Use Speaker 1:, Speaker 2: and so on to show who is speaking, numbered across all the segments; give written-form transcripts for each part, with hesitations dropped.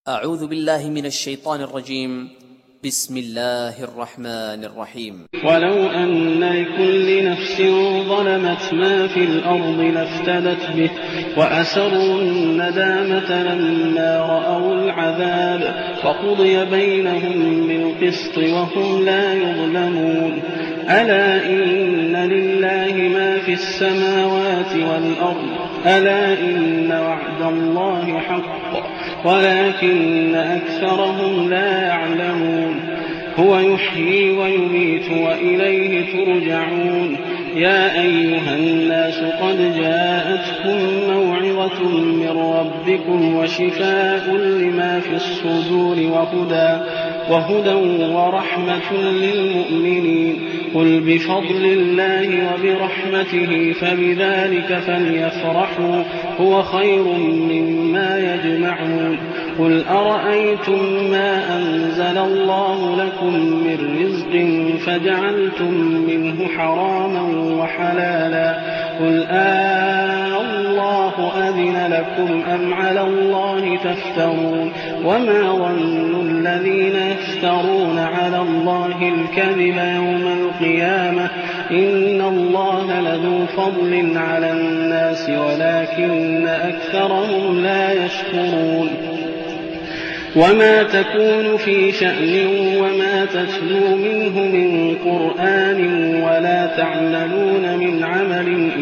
Speaker 1: أعوذ بالله من الشيطان الرجيم. بسم الله الرحمن الرحيم.
Speaker 2: ولو أن لكل نفس ظلمت ما في الأرض لافتدت به وأسروا الندامة لما رأوا العذاب وقضي بينهم بالقسط وهم لا يظلمون. ألا إن لله ما في السماوات والأرض ألا إن وعد الله حق ولكن أكثرهم لا يعلمون. هو يحيي ويميت وإليه ترجعون. يا أيها الناس قد جاءتكم موعظة من ربكم وشفاء لما في الصدور وهدى ورحمة للمؤمنين. قل بفضل الله وبرحمته فبذلك فليفرحوا هو خير مما يجمعون. قل أرأيتم ما أنزل الله لكم من رزق فجعلتم منه حراما وحلالا قل الله أذن لكم أم على الله تفترون. وما ظن الذين يفترون على الله الكذب يوم القيامة إن الله لذو فضل على الناس ولكن أكثرهم لا يشكرون. وما تكون في شأن وما تتلو منه من قرآن ولا تعملون من عمل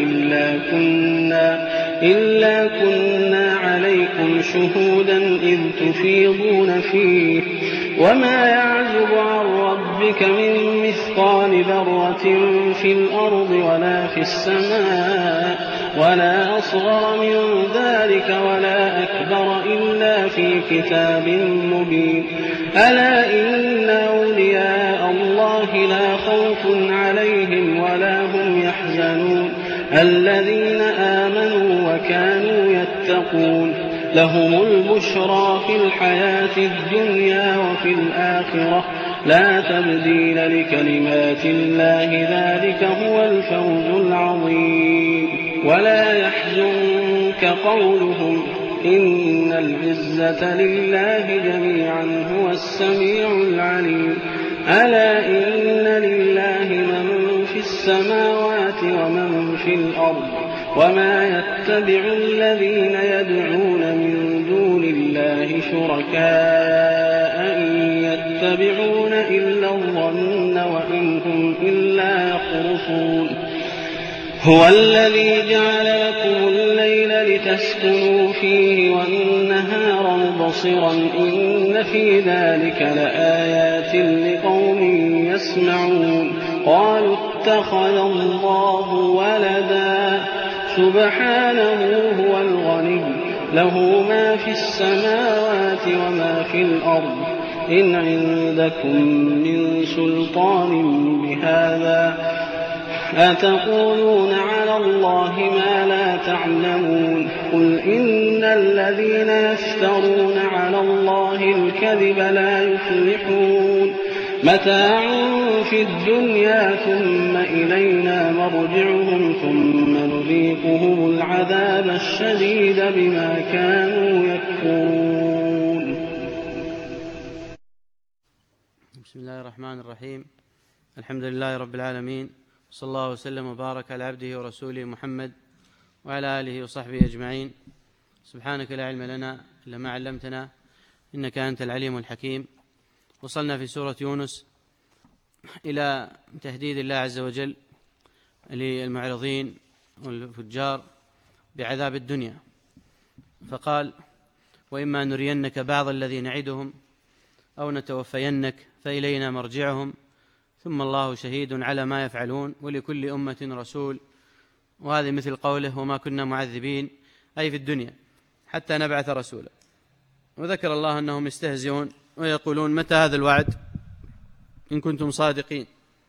Speaker 2: إلا كنا عليكم شهودا إذ تفيضون فيه. وما يعزب عن ربك من مثقال ذرة في الأرض ولا في السماء ولا أصغر من ذلك ولا أكبر إلا في كتاب مبين. ألا إن أولياء الله لا خوف عليهم ولا هم يحزنون الذين آمنوا وكانوا يتقون. لهم البشرى في الحياة الدنيا وفي الآخرة لا تبديل لكلمات الله ذلك هو الفوز العظيم. ولا يحزنك قولهم إن العزة لله جميعا هو السميع العليم. ألا إن لله من في السماوات ومن في الأرض وما يتبع الذين يدعون من دون الله شركاء إن يتبعون إلا الظن وإن هم إلا يخرصون. هو الذي جعل لكم الليل لتسكنوا فيه والنهار مبصرا إن في ذلك لآيات لقوم يسمعون. قالوا اتخذ الله ولدا سبحانه هو الغني له ما في السماوات وما في الأرض إن عندكم من سلطان بهذا أتقولون على الله ما لا تعلمون. قل إن الذين يفترون على الله الكذب لا يفلحون. متاع في الدنيا ثم إلينا مرجعهم ثم نذيقهم العذاب الشديد بما كانوا يكفرون.
Speaker 3: بسم الله الرحمن الرحيم. الحمد لله رب العالمين، صلى الله وسلم وبارك على عبده ورسوله محمد وعلى آله وصحبه أجمعين. سبحانك لا علم لنا إلا ما علمتنا إنك أنت العليم الحكيم. وصلنا في سورة يونس إلى تهديد الله عز وجل للمعرضين والفجار بعذاب الدنيا، فقال: وإما نرينك بعض الذي نعدهم أو نتوفينك فإلينا مرجعهم ثم الله شهيد على ما يفعلون ولكل أمة رسول. وهذه مثل قوله: وما كنا معذبين، أي في الدنيا حتى نبعث رسولا. وذكر الله أنهم يستهزئون ويقولون: متى هذا الوعد إن كنتم صادقين؟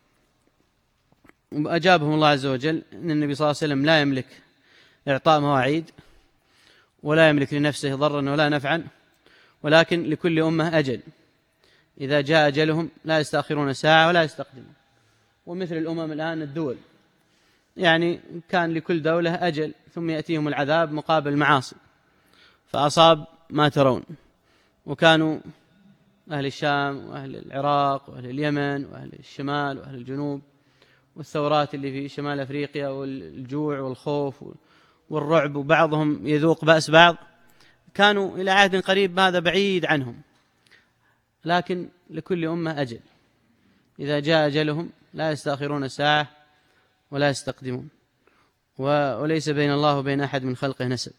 Speaker 3: وأجابهم الله عز وجل أن النبي صلى الله عليه وسلم لا يملك إعطاء مواعيد ولا يملك لنفسه ضرا ولا نفعا، ولكن لكل أمة أجل، إذا جاء أجلهم لا يستأخرون ساعة ولا يستقدمون. ومثل الأمم الآن الدول، يعني كان لكل دولة أجل ثم يأتيهم العذاب مقابل معاصي، فأصاب ما ترون. وكانوا أهل الشام وأهل العراق وأهل اليمن وأهل الشمال وأهل الجنوب، والثورات اللي في شمال أفريقيا والجوع والخوف والرعب، وبعضهم يذوق بأس بعض، كانوا إلى عهد قريب هذا بعيد عنهم. لكن لكل أمة أجل، إذا جاء أجلهم لا يستأخرون ساعة ولا يستقدمون، وليس بين الله وبين أحد من خلقه نسب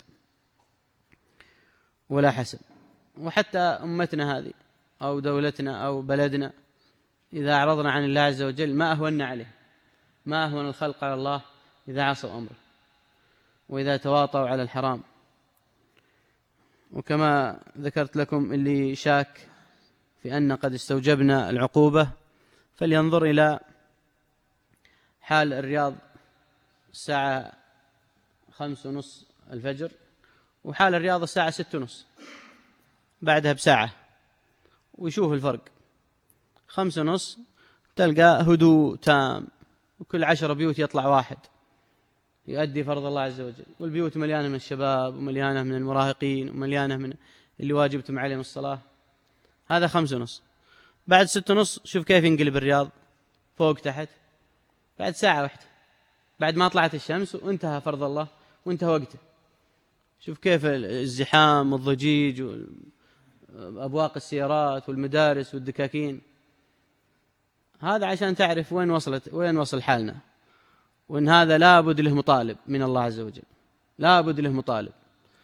Speaker 3: ولا حسب. وحتى أمتنا هذه أو دولتنا أو بلدنا إذا أعرضنا عن الله عز وجل ما أهونا عليه، ما أهون الخلق على الله إذا عصوا أمره وإذا تواطوا على الحرام. وكما ذكرت لكم اللي شاك في أن قد استوجبنا العقوبة فلينظر إلى حال الرياض الساعة 5:30 الفجر، وحال الرياض الساعة 6:30 بعدها بساعة، ويشوف الفرق. 5:30 تلقى هدوء تام، وكل 10 بيوت يطلع واحد يؤدي فرض الله عز وجل، والبيوت مليانة من الشباب ومليانة من المراهقين ومليانة من اللي واجبتم عليهم الصلاة. هذا 5:30. بعد 6:30 شوف كيف ينقلب الرياض، فوق تحت، بعد ساعة واحدة، بعد ما طلعت الشمس وانتهى فرض الله وانتهى وقته. شوف كيف الزحام والضجيج وأبواق السيارات والمدارس والدكاكين. هذا عشان تعرف وين وصل حالنا، وإن هذا لابد له مطالب من الله عز وجل، لابد له مطالب.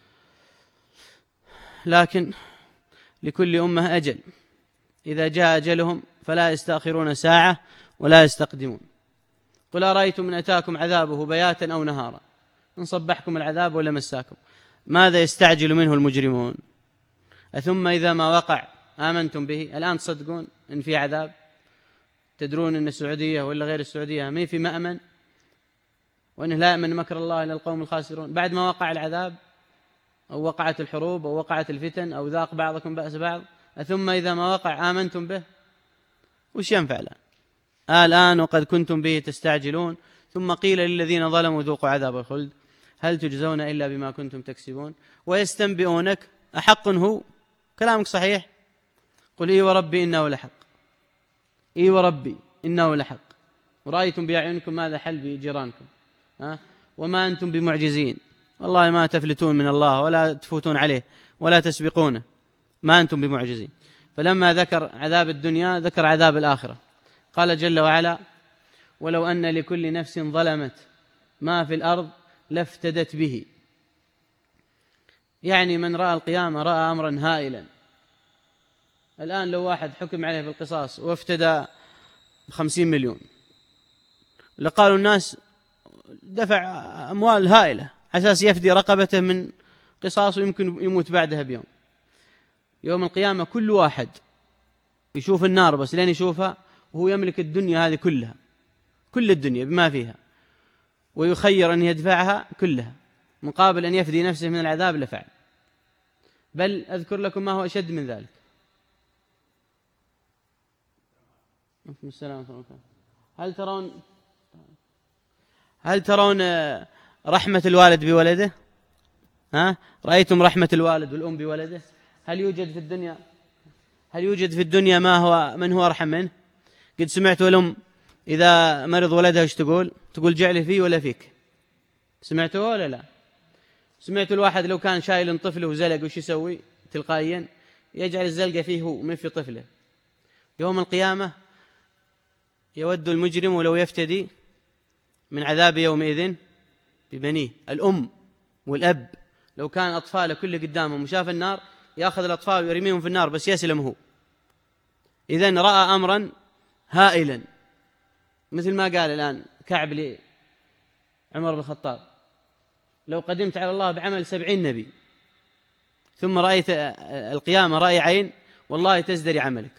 Speaker 3: لكن لكل أمة أجل، إذا جاء أجلهم فلا يستأخرون ساعة ولا يستقدمون. قل أرأيتم إن أتاكم عذابه بياتا أو نهارا، إن صبحكم العذاب ولا مساكم، ماذا يستعجل منه المجرمون؟ أثم إذا ما وقع آمنتم به؟ الآن تصدقون إن في عذاب؟ تدرون إن السعودية ولا غير السعودية ما في مأمن، وإنه لا يأمن مكر الله إلا القوم الخاسرون؟ بعد ما وقع العذاب أو وقعت الحروب أو وقعت الفتن أو ذاق بعضكم بأس بعض، أثم إذا ما وقع آمنتم به؟ وش ينفع الآن وقد كنتم به تستعجلون؟ ثم قيل للذين ظلموا ذوقوا عذاب الخلد هل تجزون إلا بما كنتم تكسبون ويستنبئونك أحق هو؟ كلامك صحيح؟ قل إي وربي إنه لحق، إي وربي إنه لحق، ورأيتم بأعينكم ماذا حل بجيرانكم، وما أنتم بمعجزين، والله ما تفلتون من الله ولا تفوتون عليه ولا تسبقونه، ما أنتم بمعجزين. فلما ذكر عذاب الدنيا ذكر عذاب الآخرة، قال جل وعلا ولو أن لكل نفس ظلمت ما في الأرض لافتدت به. يعني من رأى القيامة رأى أمرا هائلا. الآن لو واحد حكم عليه بالقصاص وافتدى 50 مليون، لقالوا الناس دفع أموال هائلة أساس يفدي رقبته من قصاص ويمكن يموت بعدها بيوم. يوم القيامة كل واحد يشوف النار بس لين يشوفها وهو يملك الدنيا هذه كلها، كل الدنيا بما فيها، ويخير أن يدفعها كلها مقابل أن يفدي نفسه من العذاب لفعل. بل أذكر لكم ما هو أشد من ذلك. هل ترون رحمة الوالد بولده؟ رأيتم رحمة الوالد والأم بولده؟ هل يوجد في الدنيا من هو أرحم منه؟ قد سمعت الأم إذا مرض ولدها ايش تقول جعل فيه ولا فيك؟ سمعته ولا لا؟ سمعت الواحد لو كان شايل طفله وزلق وش يسوي تلقائيا؟ يجعل الزلقة فيه هو من في طفله. يوم القيامة يود المجرم لو يفتدي من عذاب يومئذ ببنيه. الأم والأب لو كان أطفاله كل قدامهم وشاف النار يأخذ الأطفال ويرميهم في النار بس يسلم هو. إذن رأى أمرا هائلا، مثل ما قال الآن كعب لعمر بن الخطاب لو قدمت على الله بعمل 70 نبي ثم رأيت القيامة رأي عين والله تزدري عملك.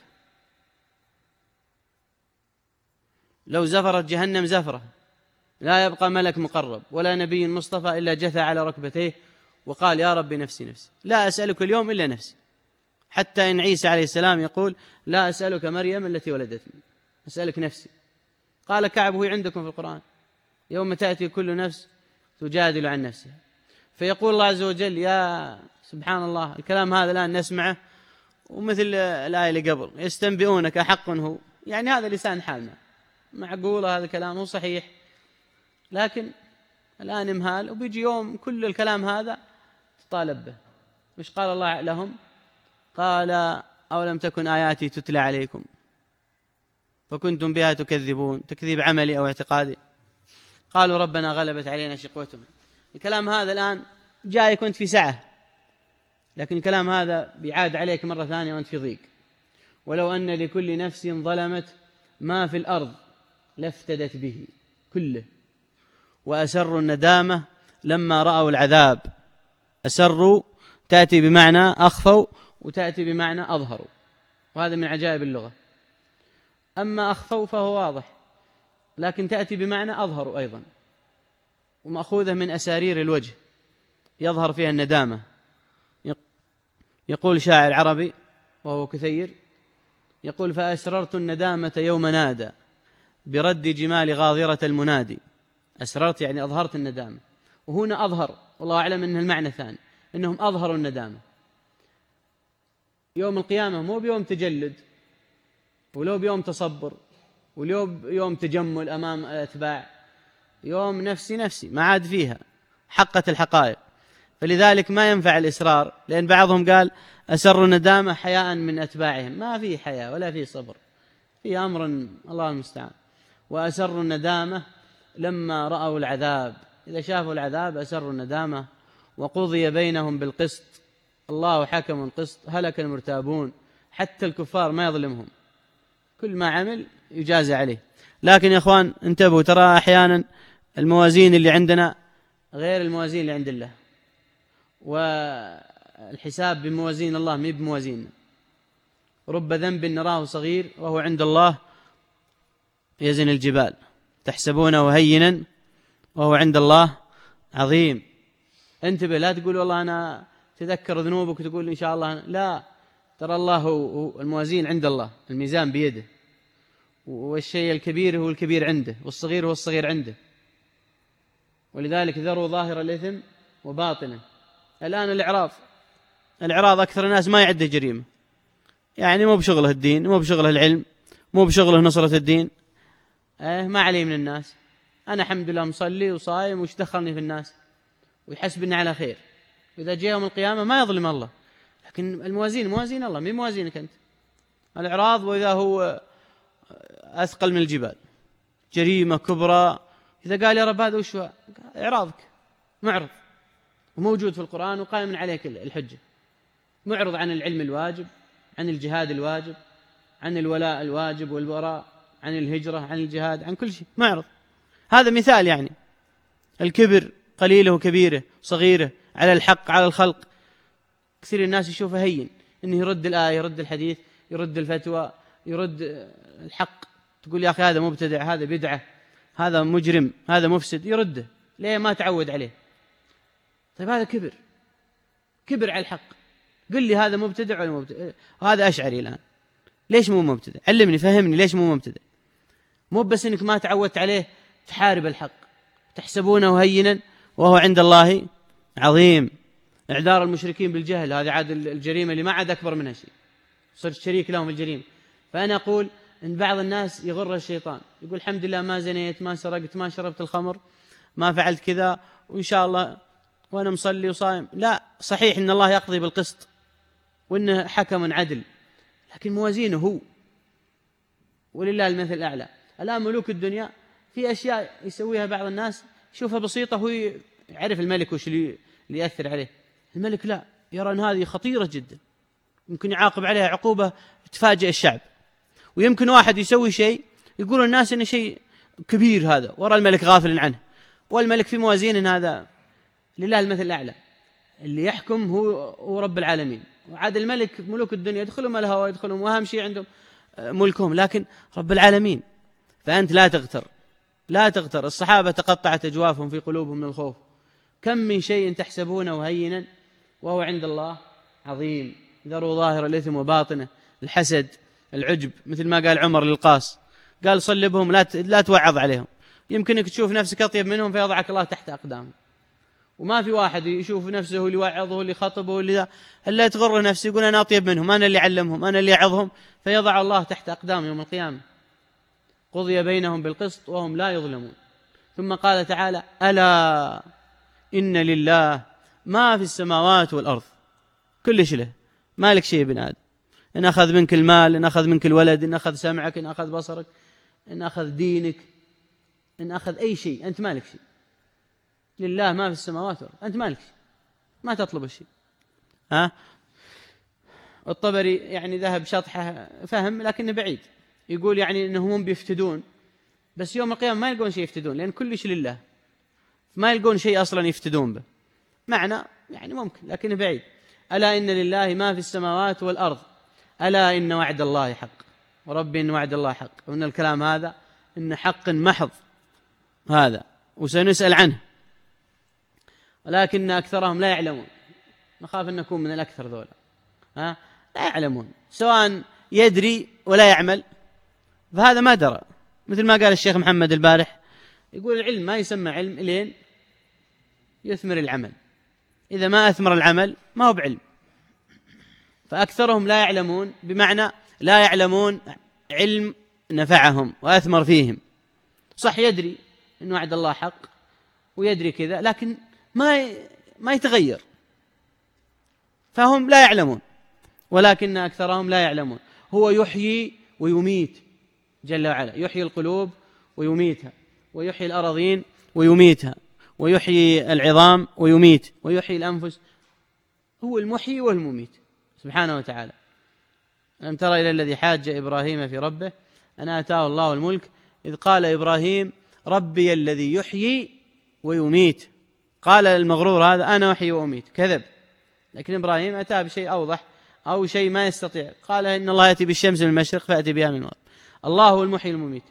Speaker 3: لو زفرت جهنم زفرة لا يبقى ملك مقرب ولا نبي مصطفى إلا جثى على ركبتيه وقال يا ربي نفسي نفسي، لا أسألك اليوم إلا نفسي. حتى إن عيسى عليه السلام يقول لا أسألك مريم التي ولدتني، أسألك نفسي. قال كعب وهي عندكم في القرآن يوم تأتي كل نفس تجادل عن نفسها. فيقول الله عز وجل يا سبحان الله الكلام هذا الآن نسمعه ومثل الآية اللي قبل يستنبئونك أحق هو، يعني هذا لسان حالنا، معقولة هذا الكلام هو صحيح، لكن الآن إمهال وبيجي يوم كل الكلام هذا تطالب به. مش قال الله لهم؟ قال أولم تكن آياتي تتلى عليكم فكنتم بها تكذبون، تكذيب عملي أو اعتقادي. قالوا ربنا غلبت علينا شقوتهم. الكلام هذا الآن جاي كنت في سعة، لكن الكلام هذا بيعاد عليك مرة ثانية وأنت في ضيق. ولو أن لكل نفس ظلمت ما في الأرض لافتدت به كله وأسروا الندامة لما رأوا العذاب. أسروا تأتي بمعنى أخفوا وتأتي بمعنى أظهروا، وهذا من عجائب اللغة. أما أخفوا فهو واضح، لكن تأتي بمعنى أظهروا أيضا، ومأخوذة من أسارير الوجه يظهر فيها الندامة. يقول شاعر عربي وهو كثير، يقول فأسررت الندامة يوم نادى برد جمال غاضرة المنادي. أسررت يعني أظهرت الندامة، وهنا أظهر والله أعلم أنه المعنى ثاني، أنهم أظهروا الندامة. يوم القيامة مو بيوم تجلد، ولو بيوم تصبر، ولو بيوم تجمل أمام الأتباع، يوم نفسي نفسي ما عاد فيها حقت الحقائق. فلذلك ما ينفع الإسرار، لأن بعضهم قال أسروا الندامة حياء من أتباعهم. ما في حياء ولا في صبر، في أمر الله المستعان. وأسروا الندامة لما رأوا العذاب، إذا شافوا العذاب أسروا الندامة. وقضي بينهم بالقسط، الله حكم القسط، هلك المرتابون. حتى الكفار ما يظلمهم، كل ما عمل يجازى عليه. لكن يا أخوان انتبهوا، ترى أحيانا الموازين اللي عندنا غير الموازين اللي عند الله، والحساب بموازين الله ما بموازيننا. رب ذنب نراه صغير وهو عند الله يزن الجبال، تحسبونه هينا وهو عند الله عظيم. انتبه، لا تقول والله أنا تذكر ذنوبك وتقول إن شاء الله، لا، ترى الله هو الموازين عند الله، الميزان بيده، والشيء الكبير هو الكبير عنده، والصغير هو الصغير عنده. ولذلك ذروا ظاهر الإثم وباطنه. الآن الإعراض أكثر الناس ما يعده جريمة، يعني مو بشغله الدين، مو بشغله العلم، مو بشغله نصرة الدين، ما عليه من الناس. أنا الحمد لله مصلي وصايم، وش دخلني في الناس، ويحسبني على خير. إذا جاء يوم القيامة ما يظلم الله. لكن الموازين موازين الله، مين موازينك أنت؟ الإعراض وإذا هو أثقل من الجبال، جريمة كبرى. إذا قال يا رب هذا وش هو؟ إعراضك معرض، وموجود في القرآن وقائم عليك الحجة. معرض عن العلم الواجب، عن الجهاد الواجب، عن الولاء الواجب والبراء، عن الهجرة، عن الجهاد، عن كل شيء معرض. هذا مثال، يعني الكبر قليله وكبيره صغيره على الحق على الخلق. كثير الناس يشوفه هين، إنه يرد الآية، يرد الحديث، يرد الفتوى، يرد الحق. تقول يا أخي هذا مبتدع، هذا بدعة، هذا مجرم، هذا مفسد، يرده. ليه؟ ما تعود عليه. طيب هذا كبر على الحق. قل لي هذا مبتدع ولا مبتدع؟ هذا أشعري الآن، ليش مو مبتدع؟ علمني، فهمني ليش مو مبتدع. مو بس إنك ما تعودت عليه تحارب الحق. تحسبونه هينا وهو عند الله عظيم. إعذار المشركين بالجهل، هذا عاد الجريمة اللي ما عاد أكبر منها شيء، صرت شريك لهم الجريمة. فأنا أقول إن بعض الناس يغر الشيطان، يقول الحمد لله ما زنيت، ما سرقت، ما شربت الخمر، ما فعلت كذا، وإن شاء الله وأنا مصلي وصائم. لا، صحيح إن الله يقضي بالقسط وإنه حكم عدل، لكن موازينه هو، ولله المثل الأعلى. الآن ملوك الدنيا في أشياء يسويها بعض الناس يشوفها بسيطة، هو يعرف الملك وش اللي يأثر عليه. الملك لا، يرى أن هذه خطيرة جدا، يمكن يعاقب عليها عقوبة تفاجئ الشعب. ويمكن واحد يسوي شيء يقول الناس إنه شيء كبير هذا، وراء الملك غافل عنه، والملك في موازين إن هذا. لله المثل الأعلى، اللي يحكم هو رب العالمين. وعاد الملك ملوك الدنيا يدخلهم الهوى، يدخلهم، وأهم شيء عندهم ملكهم، لكن رب العالمين. فأنت لا تغتر. الصحابة تقطعت أجوافهم في قلوبهم من الخوف. كم من شيء تحسبونه هينا وهو عند الله عظيم. ذروا ظاهر الإثم وباطنه. الحسد، العجب، مثل ما قال عمر للقاص، قال صلبهم، لا توعظ عليهم، يمكنك تشوف نفسك أطيب منهم فيضعك الله تحت أقدامهم. وما في واحد يشوف نفسه اللي يوعظه اللي يخطبه اللي إلا تغر نفسه يقول أنا أطيب منهم، أنا اللي أعلمهم، أنا اللي أعظهم، فيضع الله تحت أقدام يوم القيامة. قضي بينهم بالقسط وهم لا يظلمون. ثم قال تعالى: ألا إن لله ما في السماوات والأرض. كلش له، مالك شيء ابن آدم. إن أخذ منك المال، إن أخذ منك الولد، إن أخذ سمعك، إن أخذ بصرك، إن أخذ دينك، إن أخذ أي شيء، أنت مالك شيء. لله ما في السماوات والأرض، أنت مالك شيء، ما تطلب الشيء. الطبري يعني ذهب شطحه فهم لكنه بعيد، يقول يعني إنهم بيفتدون، بس يوم القيامة ما يلقون شيء يفتدون، لأن كل شيء لله، ما يلقون شيء أصلا يفتدون به. معنى يعني ممكن لكنه بعيد. ألا إن لله ما في السماوات والأرض، ألا إن وعد الله حق، وربي إن وعد الله حق، وإن الكلام هذا إن حق محض هذا، وسنسأل عنه، ولكن أكثرهم لا يعلمون. نخاف أن نكون من الأكثر ذولا، لا يعلمون، سواء يدري ولا يعمل، فهذا ما درى. مثل ما قال الشيخ محمد البارح، يقول العلم ما يسمى علم لين يثمر العمل، إذا ما أثمر العمل ما هو بعلم. فأكثرهم لا يعلمون، بمعنى لا يعلمون علم نفعهم وأثمر فيهم. صح يدري إن وعد الله حق ويدري كذا، لكن ما يتغير، فهم لا يعلمون. ولكن أكثرهم لا يعلمون. هو يحيي ويميت جل وعلا، يحيي القلوب ويميتها، ويحيي الأراضين ويميتها، ويحيي العظام ويميت، ويحيي الأنفس. هو المحيي والمميت سبحانه وتعالى. ألم تر إلى الذي حاج إبراهيم في ربه أن آتاه الله الملك إذ قال إبراهيم ربي الذي يحيي ويميت. قال المغرور هذا أنا أحيي وأميت، كذب. لكن إبراهيم أتى بشيء أوضح أو شيء ما يستطيع، قال إن الله يأتي بالشمس من المشرق فأتي بها من المغرب. الله هو المحيي المميت،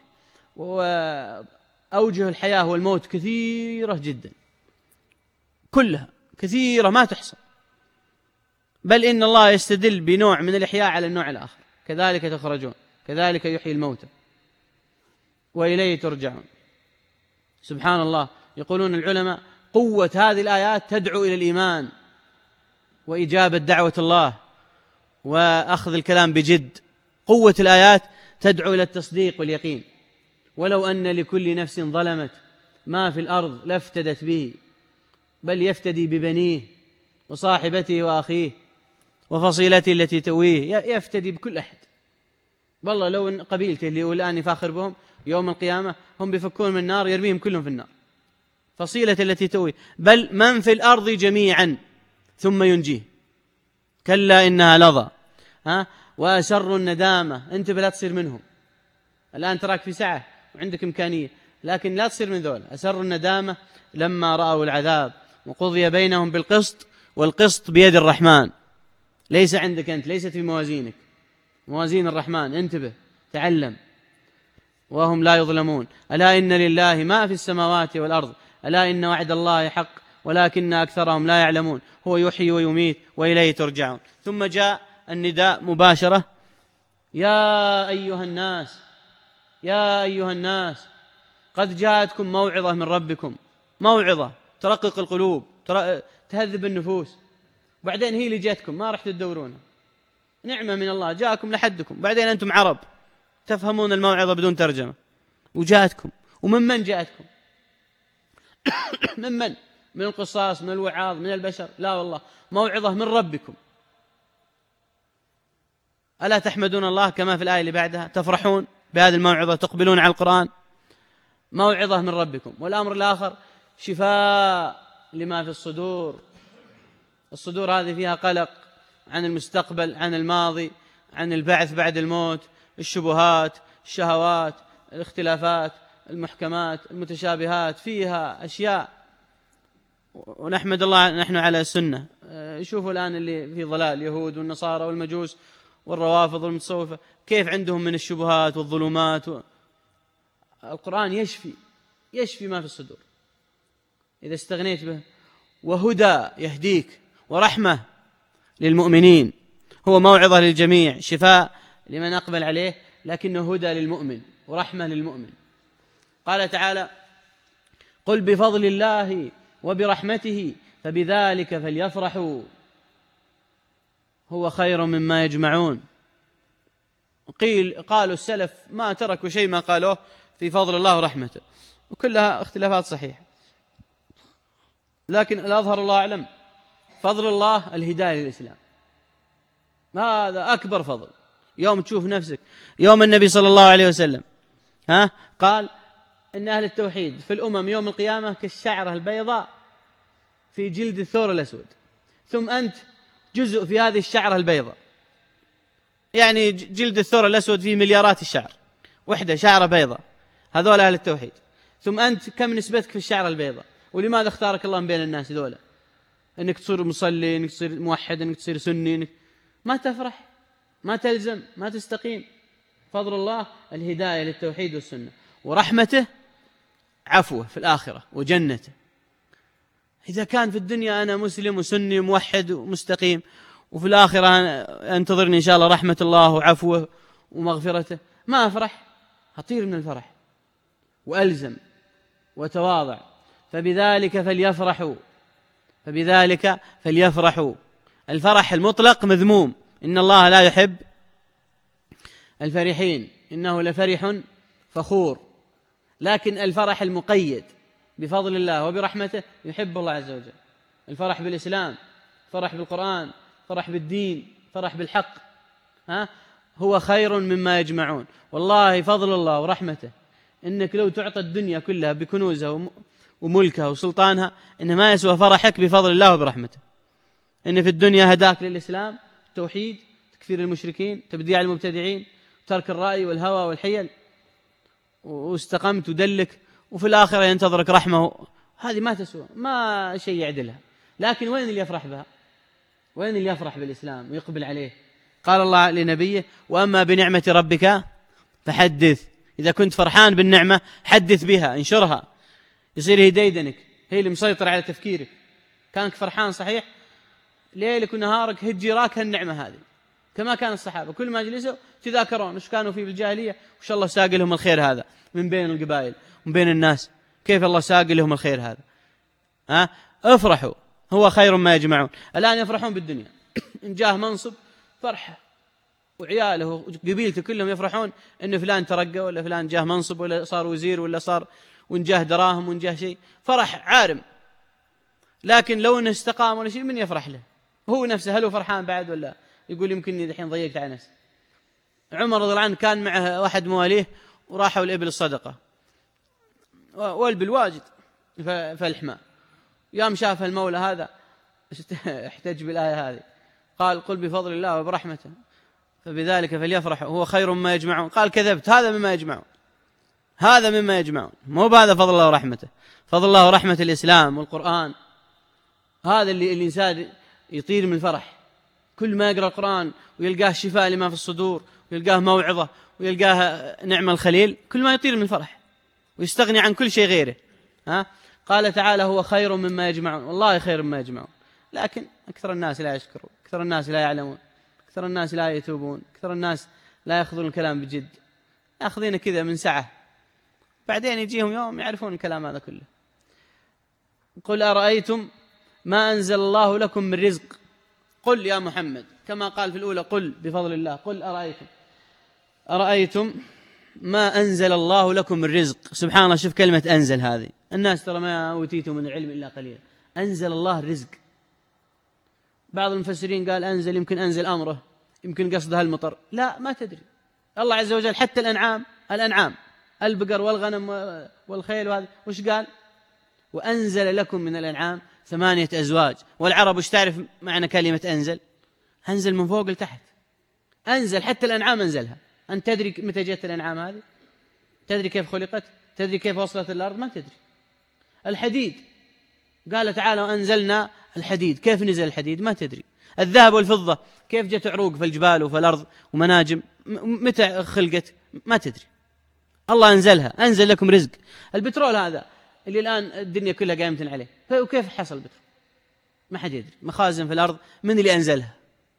Speaker 3: وأوجه الحياة والموت كثيرة جدا، كلها كثيرة ما تحصى. بل إن الله يستدل بنوع من الإحياء على النوع الآخر: كذلك تخرجون، كذلك يحيي الموتى وإليه ترجعون. سبحان الله. يقولون العلماء قوة هذه الآيات تدعو إلى الإيمان وإجابة دعوة الله وأخذ الكلام بجد. قوة الآيات تدعو إلى التصديق واليقين. ولو أن لكل نفس ظلمت ما في الأرض لافتدت به، بل يفتدي ببنيه وصاحبته وأخيه وفصيلته التي تؤويه، يفتدي بكل أحد. والله لو أن قبيلته اللي هو الآن يفاخر بهم يوم القيامة هم بيفكون من النار، يرميهم كلهم في النار، فصيلة التي تؤويه. بل من في الأرض جميعا ثم ينجيه، كلا إنها لظى. وأسر الندامة، أنت بلا تصير منهم. الآن تراك في سعة وعندك إمكانية، لكن لا تصير من ذول. أسر الندامة لما رأوا العذاب وقضي بينهم بالقسط، والقسط بيد الرحمن، ليس عندك أنت، ليست في موازينك، موازين الرحمن. انتبه، تعلم. وهم لا يظلمون. ألا إن لله ما في السماوات والأرض، ألا إن وعد الله حق ولكن أكثرهم لا يعلمون. هو يحيي ويميت وإليه ترجعون. ثم جاء النداء مباشرة: يا أيها الناس، يا أيها الناس، قد جاءتكم موعظة من ربكم. موعظة ترقق القلوب، تهذب النفوس. بعدين هي اللي جاتكم، ما رح تدورونها، نعمة من الله جاءكم لحدكم. بعدين أنتم عرب تفهمون الموعظة بدون ترجمة، وجاءتكم. ومن جاءتكم؟ من القصاص، من الوعاظ، من البشر؟ لا والله، موعظة من ربكم. ألا تحمدون الله؟ كما في الآية اللي بعدها: تفرحون بهذه الموعظة، تقبلون على القرآن. موعظة من ربكم. والأمر الآخر: شفاء لما في الصدور. الصدور هذه فيها قلق عن المستقبل، عن الماضي، عن البعث بعد الموت، الشبهات، الشهوات، الاختلافات، المحكمات، المتشابهات، فيها أشياء. ونحمد الله نحن على السنة. شوفوا الآن اللي في ضلال، اليهود والنصارى والمجوس والروافض والمتصوفة، كيف عندهم من الشبهات والظلمات. القرآن يشفي ما في الصدور إذا استغنيت به. وهدى يهديك، ورحمة للمؤمنين. هو موعظة للجميع، شفاء لمن أقبل عليه، لكنه هدى للمؤمن ورحمة للمؤمن. قال تعالى: قل بفضل الله وبرحمته فبذلك فليفرحوا هو خير مما يجمعون. قالوا السلف ما تركوا شيء ما قالوه في فضل الله ورحمته، وكلها اختلافات صحيحة، لكن الأظهر الله أعلم فضل الله الهداية للإسلام، هذا أكبر فضل. يوم تشوف نفسك، يوم النبي صلى الله عليه وسلم قال إن أهل التوحيد في الأمم يوم القيامة كالشعرة البيضاء في جلد الثور الأسود، ثم أنت جزء في هذه الشعرة البيضاء، يعني جلد الثور الأسود فيه مليارات الشعر، وحدة شعرة بيضاء، هذول أهل التوحيد. ثم أنت كم نسبتك في الشعرة البيضاء؟ ولماذا اختارك الله من بين الناس ذولا؟ إنك تصير مصلي، إنك تصير موحد، إنك تصير سني، إنك ما تفرح، ما تلزم، ما تستقيم. فضل الله الهداية للتوحيد والسنة، ورحمته عفوه في الآخرة وجنته. إذا كان في الدنيا أنا مسلم وسني وموحد ومستقيم، وفي الآخرة أنتظرني إن شاء الله رحمة الله وعفوه ومغفرته، ما أفرح، أطير من الفرح وألزم وتواضع. فبذلك فليفرحوا، فبذلك فليفرحوا. الفرح المطلق مذموم، إن الله لا يحب الفرحين، إنه لفرح فخور. لكن الفرح المقيد بفضل الله وبرحمته يحب الله عز وجل. الفرح بالإسلام، فرح بالقرآن، فرح بالدين، فرح بالحق، هو خير مما يجمعون. والله فضل الله ورحمته إنك لو تعطى الدنيا كلها بكنوزها وملكها وسلطانها، إنه ما يسوى فرحك بفضل الله وبرحمته. إن في الدنيا هداك للإسلام، التوحيد، تكفير المشركين، تبديع المبتدعين، ترك الرأي والهوى والحيل، واستقمت ودلك، وفي الآخرة ينتظرك رحمة. هذه ما تسوى، ما شيء يعدلها. لكن وين اللي يفرح بها؟ وين اللي يفرح بالإسلام ويقبل عليه؟ قال الله لنبيه: وأما بنعمة ربك فحدث. إذا كنت فرحان بالنعمة حدث بها، انشرها، يصير هي ديدنك، هي اللي مسيطر على تفكيرك. كانك فرحان صحيح، ليلك ونهارك هجي راك هالنعمة هذه، كما كان الصحابة كل ما جلسوا تذاكرون وش كانوا فيه بالجاهلية، وش الله ساق لهم الخير هذا من بين القبائل ومن بين الناس، كيف الله ساق لهم الخير هذا. افرحوا هو خير ما يجمعون. الآن يفرحون بالدنيا إن جاه منصب فرحة، وعياله وقبيلته كلهم يفرحون إن فلان ترقى، ولا فلان جاه منصب، ولا صار وزير، ولا صار وإن جاه دراهم وإن جاه شيء، فرح عارم. لكن لو إنه استقام ولا شيء من يفرح له؟ هو نفسه هل هو فرحان بعد؟ ولا يقول يمكنني دحين ضيقت على نفسي؟ عمر رضي الله عنه كان معه واحد مواليه وراحوا الإبل الصدقة، والبل واجد فالحماء، يوم شاف المولى هذا احتج بالآية هذه، قال: قل بفضل الله وبرحمته فبذلك فليفرحوا هو خير مما يجمعون. قال: كذبت، هذا مما يجمعون، هذا مما يجمعون، مو بهذا فضل الله ورحمته. فضل الله ورحمة الإسلام والقرآن، هذا اللي الإنسان يطير من الفرح كل ما يقرأ القرآن ويلقاه شفاء لما في الصدور، ويلقاه موعظة، ويلقاه نعم الخليل، كل ما يطير من الفرح ويستغني عن كل شيء غيره. قال تعالى: هو خير مما يجمعون. والله خير مما يجمعون، لكن أكثر الناس لا يشكرون، أكثر الناس لا يعلمون، أكثر الناس لا يتوبون، أكثر الناس لا يأخذون الكلام بجد، يأخذين كذا من سعة، بعدين يجيهم يوم يعرفون الكلام هذا كله. قل أرأيتم ما أنزل الله لكم من رزق. قل يا محمد كما قال في الأولى: قل بفضل الله. قل أرأيتم ما أنزل الله لكم من رزق. سبحان الله، شوف كلمة أنزل هذه. الناس ترى ما أوتيتم من العلم إلا قليلا. أنزل الله الرزق. بعض المفسرين قال أنزل يمكن أنزل أمره، يمكن قصدها المطر، لا ما تدري. الله عز وجل حتى الأنعام البقر والغنم والخيل وهذا وش قال؟ وأنزل لكم من الأنعام 8 أزواج. والعرب وش تعرف معنى كلمة أنزل؟ أنزل من فوق لتحت، أنزل حتى الأنعام أنزلها. أنت تدري متى جاءت الأنعام هذه؟ تدري كيف خلقت؟ تدري كيف وصلت الأرض؟ ما تدري. الحديد قال تعالى: وأنزلنا الحديد، كيف نزل الحديد؟ ما تدري. الذهب والفضة كيف جت عروق في الجبال وفي الأرض ومناجم، متى خلقت؟ ما تدري. الله أنزلها، أنزل لكم رزق. البترول هذا اللي الآن الدنيا كلها قائمة عليه، وكيف حصل البترول؟ ما حد يدري. مخازن في الأرض، من اللي أنزلها؟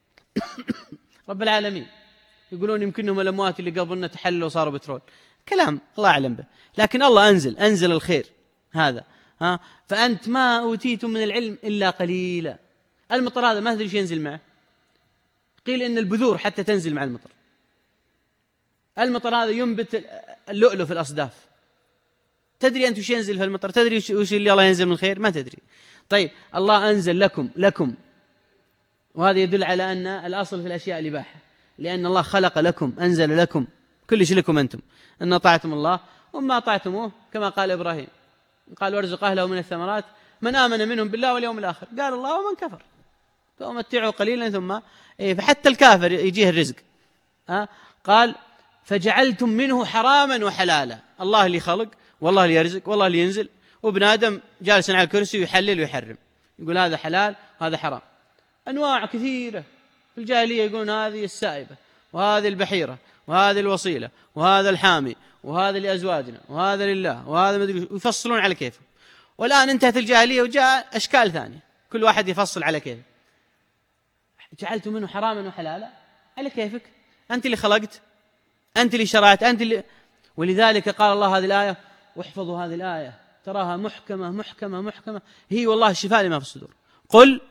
Speaker 3: رب العالمين. يقولون يمكنهم الأموات اللي قبلنا تحلوا وصاروا بترول، كلام الله أعلم به. لكن الله أنزل الخير هذا، فأنت ما أوتيتم من العلم إلا قليلا. المطر هذا ما تدري ايش ينزل معه، قيل إن البذور حتى تنزل مع المطر. المطر هذا ينبت اللؤلؤ في الأصداف، تدري أنت وش ينزل في المطر؟ تدري وش اللي الله ينزل من خير؟ ما تدري. طيب الله أنزل لكم، وهذا يدل على أن الأصل في الأشياء الإباحة، لأن الله خلق لكم، أنزل لكم كل شيء لكم أنتم، إن أطعتم الله وما أطعتموه كما قال إبراهيم، قال وارزق أهله من الثمرات من آمن منهم بالله واليوم الآخر، قال الله ومن كفر فأمتعه قليلا ثم فحتى الكافر يجيه الرزق. قال فجعلتم منه حراما وحلالا. الله اللي خلق، والله اللي يرزق، والله اللي ينزل، وابن آدم جالس على الكرسي يحلل ويحرم، يقول هذا حلال وهذا حرام. أنواع كثيرة في الجاهلية يقولون هذه السائبة وهذه البحيرة وهذه الوصيلة وهذا الحامي وهذا لأزواجنا وهذا لله وهذا مدري، يفصلون على كيفه. والآن انتهت الجاهلية وجاء أشكال ثانية، كل واحد يفصل على كيفه. جعلت منه حراما وحلالا على كيفك، أنت اللي خلقت، أنت اللي شرعت، أنت اللي. ولذلك قال الله هذه الآية، واحفظوا هذه الآية تراها محكمة محكمة محكمة، هي والله الشفاء لما في الصدور. قل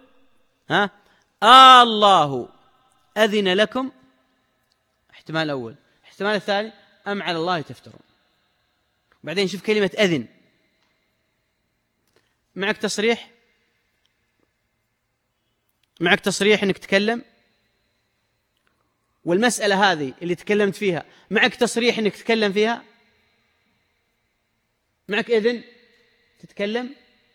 Speaker 3: الله أذن لكم، احتمال الأول. احتمال الثاني أم على الله تفترون. بعدين شوف كلمة أذن، معك تصريح، معك تصريح أنك تتكلم، والمسألة هذه اللي تكلمت فيها معك تصريح أنك تتكلم فيها، معك إذن تتكلم.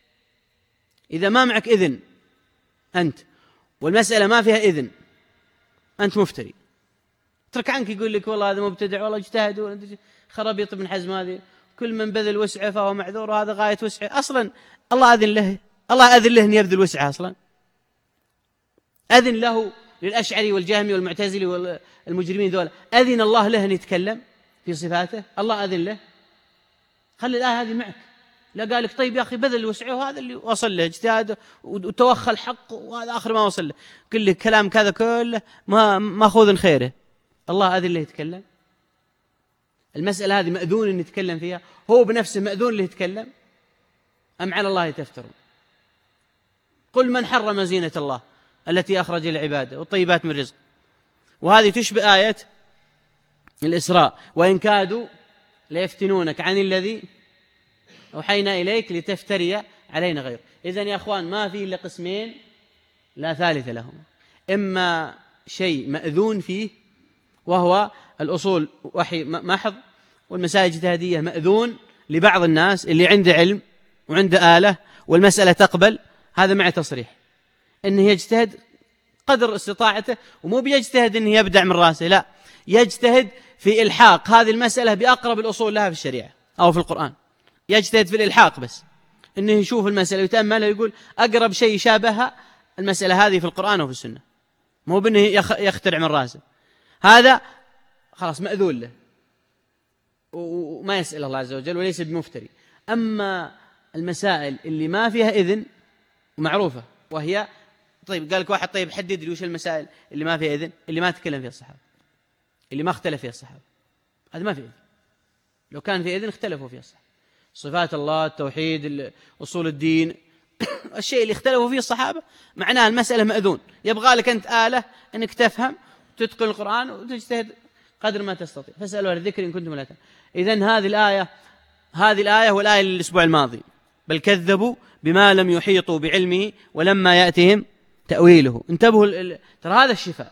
Speaker 3: إذا ما معك إذن أنت والمسألة ما فيها إذن، أنت مفتري. اترك عنك يقول لك والله هذا مبتدع، والله اجتهد، خرابيط ابن حزم هذه، كل من بذل وسعه فهو معذور، وهذا غاية وسعه. أصلا الله أذن له، الله أذن له أن يبذل وسعه، أصلا أذن له للأشعري والجهمي والمعتزلي والمجرمين ذولا، أذن الله له أن يتكلم في صفاته، الله أذن له. خلي الآية هذه معك. لا قال لك طيب يا أخي بذل وسعه، وهذا اللي وصل له اجتهاد وتوخى الحق، وهذا آخر ما وصل له، كل كلام كذا كله ما ماخوذ خيره. الله أذن له يتكلم. المسألة هذه مأذون أن يتكلم فيها، هو بنفسه مأذون له يتكلم، أم على الله تفترون؟ قل من حرم زينة الله التي أخرج لعباده والطيبات من رزق. وهذه تشبه آية الإسراء، وإن كادوا ليفتنونك عن الذي أوحينا إليك لتفتري علينا غيره. إذن يا أخوان ما في إلا قسمين لا ثالث لهم، إما شيء مأذون فيه وهو الأصول وحي محض، والمسائل الاجتهادية مأذون لبعض الناس اللي عنده علم وعنده آلة والمسألة تقبل، هذا مع تصريح إنه يجتهد قدر استطاعته، ومو بيجتهد إنه يبدع من رأسه، لا، يجتهد في إلحاق هذه المسألة بأقرب الأصول لها في الشريعة أو في القرآن. يجتهد في الإلحاق، بس إنه يشوف المسألة ويتأملها ويقول أقرب شيء شابهها المسألة هذه في القرآن وفي السنة، مو بأنه يخترع من رأسه. هذا خلاص مأذون له وما يسأل الله عز وجل وليس بمفتري. أما المسائل اللي ما فيها إذن معروفة، وهي طيب قال لك واحد طيب حدد لي وش المسائل اللي ما فيها إذن، اللي ما تكلم فيها الصحابة، اللي ما اختلف فيها الصحابة، هذا ما فيه إذن. لو كان في إذن اختلفوا فيها الصحابة، صفات الله، التوحيد، أصول الدين الشيء اللي اختلفوا فيه الصحابة معناه المسألة مأذون. يبغى لك أنت آلة أنك تفهم تتقن القرآن وتجتهد قدر ما تستطيع، فاسألوا على الذكر إن كنتم لا تعلمون. إذن هذه الآية والآية للأسبوع الماضي، بل كذبوا بما لم يحيطوا بعلمه ولما يأتهم تأويله. انتبهوا، ترى هذا الشفاء.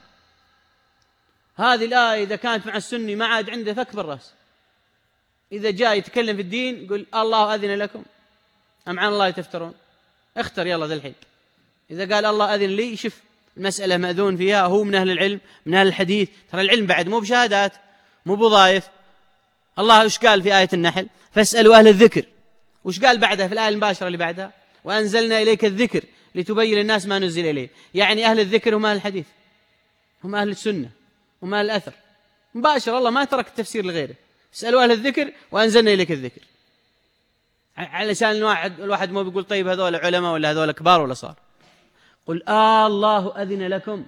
Speaker 3: هذه الآية إذا كانت مع السني ما عاد عنده فك بالرأس. إذا جاء يتكلم في الدين يقول الله أذن لكم أم عن الله تفترون، اختر يلا ذا الحين. إذا قال الله أذن لي، شوف المسألة مأذون فيها، هو من أهل العلم من أهل الحديث. ترى العلم بعد مو بشهادات مو بوظائف. الله وش قال في آية النحل؟ فاسألوا أهل الذكر. وش قال بعدها في الآية المباشرة اللي بعدها؟ وأنزلنا إليك الذكر لتبين للناس ما نزل إليه. يعني أهل الذكر هم أهل الحديث، هم أهل السنة، هم أهل الأثر مباشر. الله ما ترك التفسير لغيره. اسألوا أهل الذكر وأنزلنا إليك الذكر، على لسان الواحد مو بيقول طيب هذول علماء ولا هذول كبار ولا صار. قل الله أذن لكم،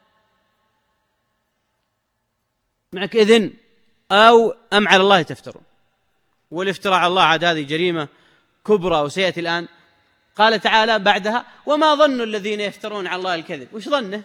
Speaker 3: معك إذن أو أم على الله تفترون. والافتراء على الله عاد هذه جريمة كبرى وسيأتي الآن. قال تعالى بعدها: وما ظن الذين يفترون على الله الكذب. وش ظنه؟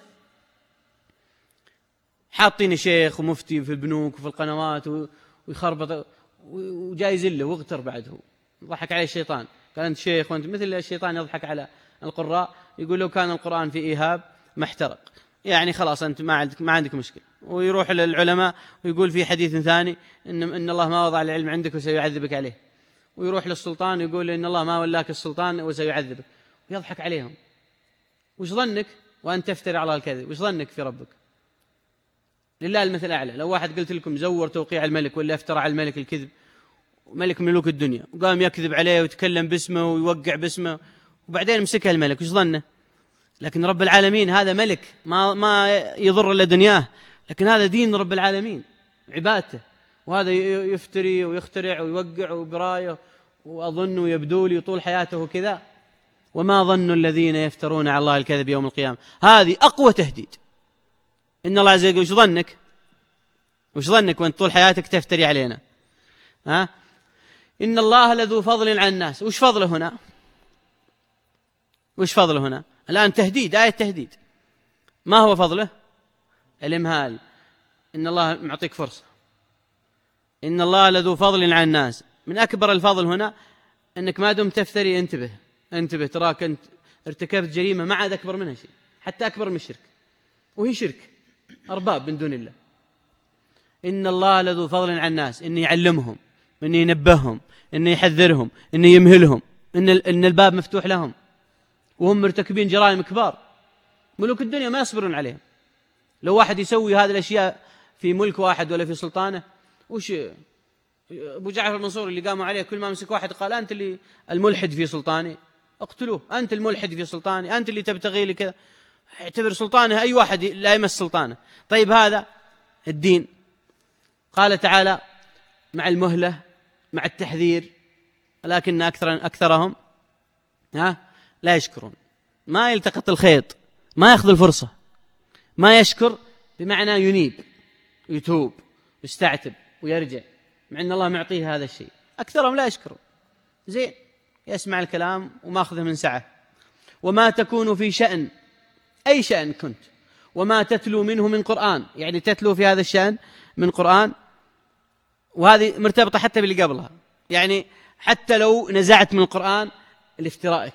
Speaker 3: حاطين شيخ ومفتي في البنوك وفي القنوات ويخربط وجايز له واغتر بعده، ضحك عليه الشيطان، قال أنت شيخ وأنت مثل الشيطان يضحك على القراء، يقول لو كان القرآن في إيهاب ما احترق، يعني خلاص أنت ما عندك مشكلة. ويروح للعلماء ويقول في حديث ثاني إن الله ما وضع العلم عندك وسيعذبك عليه، ويروح للسلطان ويقول إن الله ما ولاك السلطان وسيعذبك، ويضحك عليهم. وش ظنك وأنت تفتري على الكذب؟ وش ظنك في ربك؟ لله المثل الأعلى. لو واحد قلت لكم زور توقيع الملك ولا افترى على الملك الكذب، ملك ملوك الدنيا، وقام يكذب عليه ويتكلم باسمه ويوقع باسمه، وبعدين مسكها الملك، وش ظنه؟ لكن رب العالمين هذا ملك ما يضر إلا دنياه، لكن هذا دين رب العالمين عبادته، وهذا يفتري ويخترع ويوقع وبرايه وأظن ويبدو لي طول حياته كذا. وما ظن الذين يفترون على الله الكذب يوم القيامة. هذه أقوى تهديد. إن الله عز وجل وش ظنك؟ وش ظنك وأنت طول حياتك تفتري علينا؟ إن الله لذو فضل على الناس. وش فضله هنا؟ وش فضله هنا؟ الآن تهديد، آية تهديد. ما هو فضله؟ الإمهال. إن الله معطيك فرصة. إن الله لذو فضل على الناس. من أكبر الفضل هنا أنك ما دمت تفتري انتبه، تراك أنت ارتكبت جريمة ما عاد أكبر منها شيء، حتى أكبر من الشرك، وهي شرك أرباب من دون الله. إن الله لذو فضل على الناس، إنه يعلمهم، إنه ينبههم، إنه يحذرهم، إنه يمهلهم، إن الباب مفتوح لهم وهم مرتكبين جرائم كبار ملوك الدنيا ما يصبرون عليهم. لو واحد يسوي هذه الأشياء في ملك واحد ولا في سلطانه، وش أبو جعفر المنصور اللي قاموا عليه كل ما مسك واحد قال أنت اللي الملحد في سلطاني اقتلوه، أنت الملحد في سلطاني، أنت اللي تبتغي لي كذا، اعتبر سلطانه أي واحد لا يمس سلطانه. طيب هذا الدين. قال تعالى مع المهلة مع التحذير، لكن أكثرهم لا يشكرون، ما يلتقط الخيط، ما يأخذ الفرصة، ما يشكر بمعنى ينيب يتوب يستعتب ويرجع، مع أن الله معطيه هذا الشيء. أكثرهم لا يشكرون. زين، يسمع الكلام وما أخذه من سعه. وما تكون في شأن، أي شأن كنت، وما تتلو منه من قرآن، يعني تتلو في هذا الشأن من قرآن، وهذه مرتبطة حتى باللي قبلها، يعني حتى لو نزعت من القرآن لافترائك.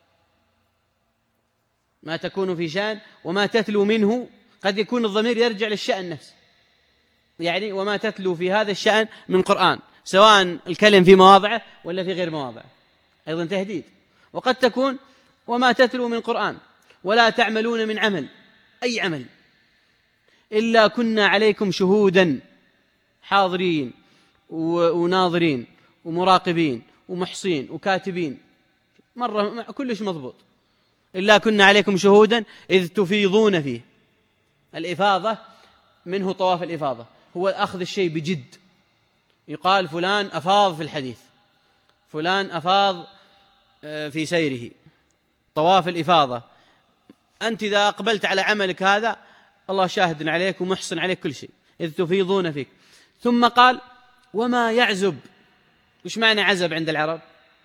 Speaker 3: ما تكون في شأن وما تتلو منه، قد يكون الضمير يرجع للشأن نفسه، يعني وما تتلو في هذا الشأن من قرآن، سواء الكلم في مواضعه ولا في غير مواضعه، أيضا تهديد. وقد تكون وما تتلو من قرآن ولا تعملون من عمل، أي عمل، إلا كنا عليكم شهودا، حاضرين وناظرين ومراقبين ومحصين وكاتبين، مرة كلش مضبوط. إلا كنا عليكم شهودا إذ تفيضون فيه. الإفاضة منه طواف الإفاضة، هو أخذ الشيء بجد. يقال فلان أفاض في الحديث، فلان أفاض في سيره، طواف الإفاضة. أنت إذا أقبلت على عملك هذا الله شاهد عليك ومحسن عليك كل شيء، إذ تفيضون فيك. ثم قال وما يعزب. وش معنى عزب عند العرب؟